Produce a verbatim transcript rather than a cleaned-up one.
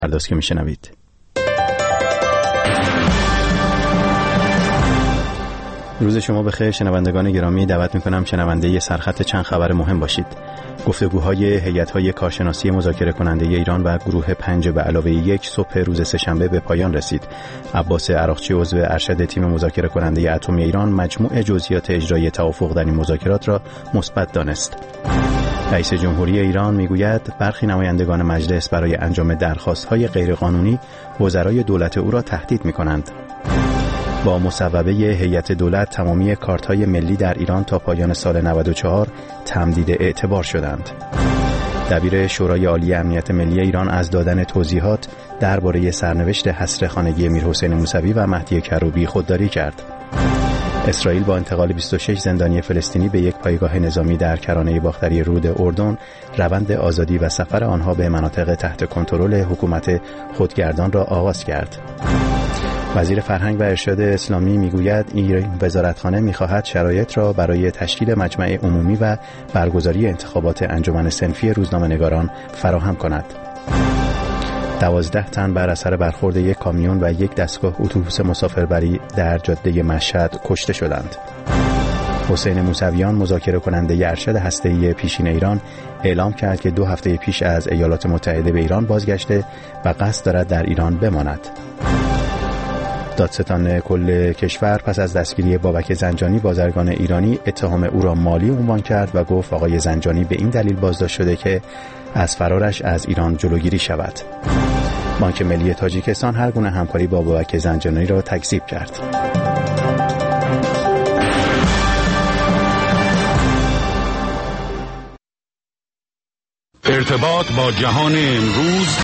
پرداز که میشنوید. روز شما بخیر شنوندگان گرامی. دعوت میکنم شنونده سرخط چند خبر مهم باشید. گفتگوهای هیئت‌های کارشناسی مذاکره کننده ایران و گروه پنج به علاوه یک صبح روز سه‌شنبه به پایان رسید. عباس عراقچی عضو ارشد تیم مذاکره کننده اتمی ایران مجموع جزئیات اجرایی توافق در این مذاکرات را مثبت دانست. رئیس جمهوری ایران میگوید برخی نمایندگان مجلس برای انجام درخواست‌های غیرقانونی وزرای دولت او را تهدید می‌کنند. با مصوبه هیئت دولت تمامی کارت‌های ملی در ایران تا پایان سال نود و چهار تمدید اعتبار شدند. دبیر شورای عالی امنیت ملی ایران از دادن توضیحات درباره سرنوشت حصر خانگی میرحسین موسوی و مهدی کروبی خودداری کرد. اسرائیل با انتقال بیست و شش زندانی فلسطینی به یک پایگاه نظامی در کرانه باختری رود اردن روند آزادی و سفر آنها به مناطق تحت کنترل حکومت خودگردان را آغاز کرد. وزیر فرهنگ و ارشاد اسلامی میگوید این وزارتخانه میخواهد شرایط را برای تشکیل مجمع عمومی و برگزاری انتخابات انجمن صنفی روزنامه‌نگاران فراهم کند. دوازده تن بر اثر برخورد یک کامیون و یک دستگاه اتوبوس مسافربری در جاده مشهد کشته شدند. حسین موسویان مذاکره کننده ارشد هسته‌ای پیشین ایران اعلام کرد که دو هفته پیش از ایالات متحده به ایران بازگشته و قصد دارد در ایران بماند. دادستان کل کشور پس از دستگیری بابک زنجانی بازرگان ایرانی اتهام او را مالی عنوان کرد و گفت آقای زنجانی به این دلیل بازداشت شده که از فرارش از ایران جلوگیری شود. بانک ملی تاجیکستان هر گونه همکاری با بابک زنجانی را تکذیب کرد. ارتباط با جهان امروز